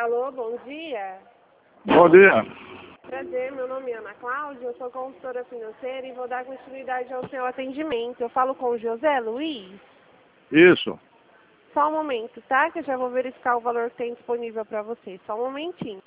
Alô, bom dia. Bom dia. Prazer, meu nome é Ana Cláudia, eu sou consultora financeira e vou dar continuidade ao seu atendimento. Eu falo com o José Luiz. Isso. Só um momento, tá? Que eu já vou verificar o valor que tem disponível para você. Só um momentinho.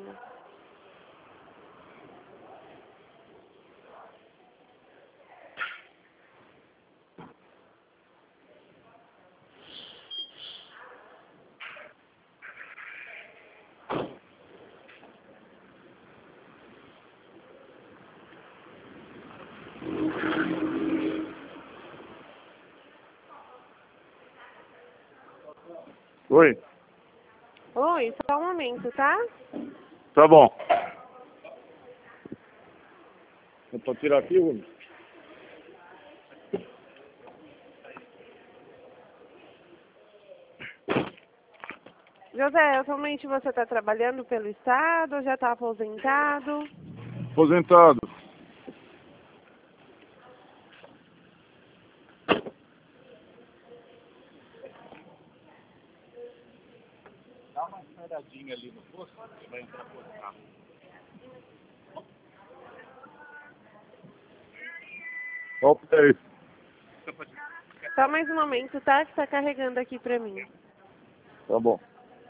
Oi. Oi, só um momento, tá? Tá bom. É pra tirar aqui, Rubens? José, atualmente você está trabalhando pelo Estado ou já está aposentado? Aposentado. Dá uma esperadinha ali no posto, você vai entrar por cá. Ok. Só mais um momento, tá? Que está carregando aqui para mim. Tá bom.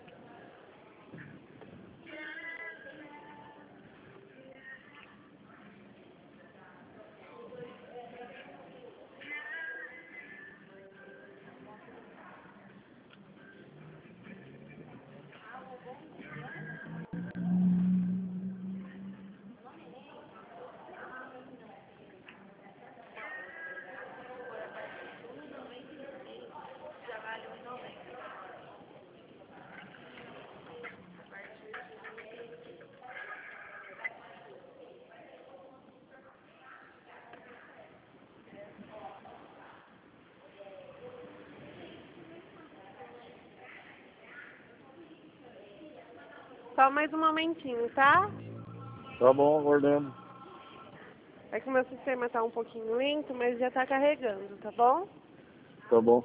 Só mais um momentinho, tá? Tá bom, aguardando. É que o meu sistema está um pouquinho lento, mas já está carregando, tá bom? Tá bom.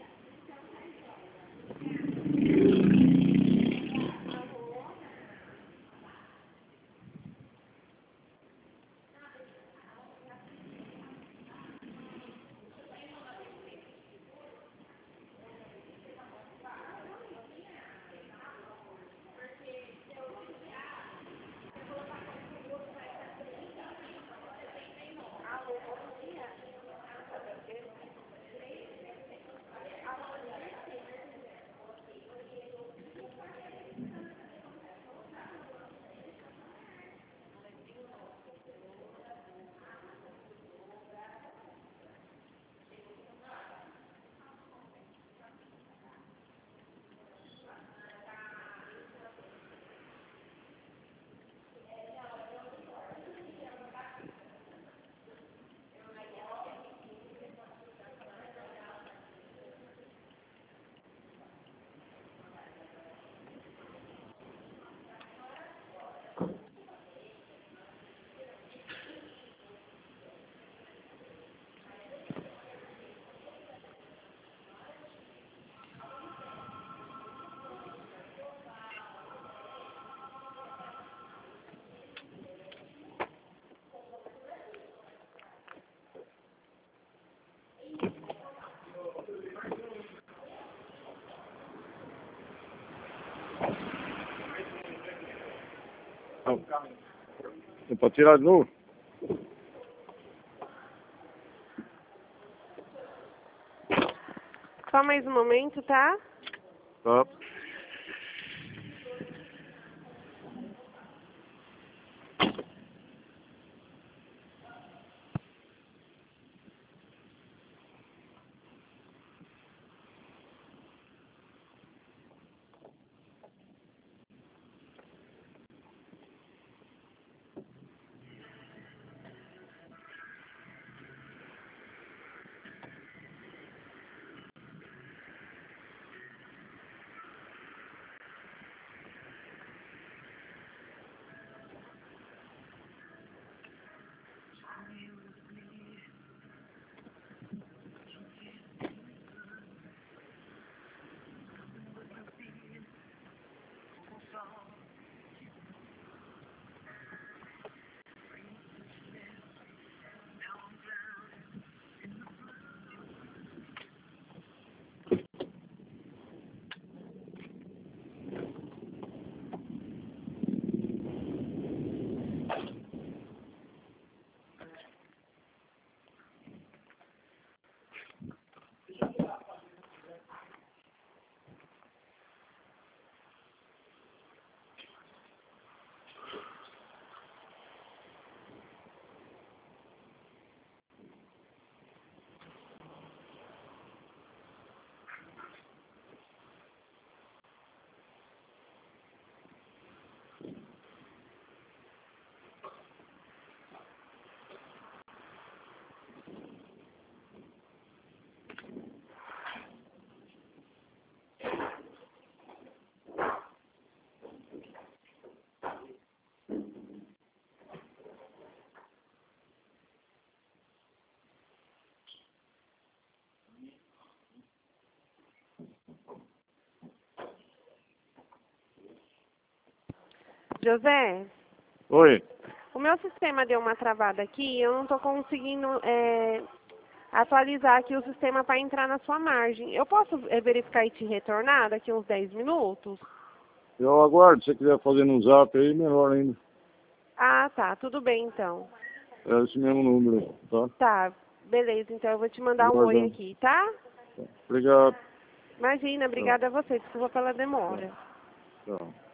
É pra tirar de novo? Só mais um momento, tá? Tá. José, Oi. o meu sistema deu uma travada aqui, eu não estou conseguindo atualizar aqui o sistema para entrar na sua margem. Eu posso verificar e te retornar daqui uns 10 minutos? Eu aguardo. Se você quiser fazer no zap aí, melhor ainda. Ah, tá. Tudo bem, então. É esse mesmo número, tá? Tá. Beleza, então eu vou te mandar um oi Aguardando. aqui, tá? Obrigado. Imagina, Tchau. obrigada a você. Desculpa pela demora. Tchau.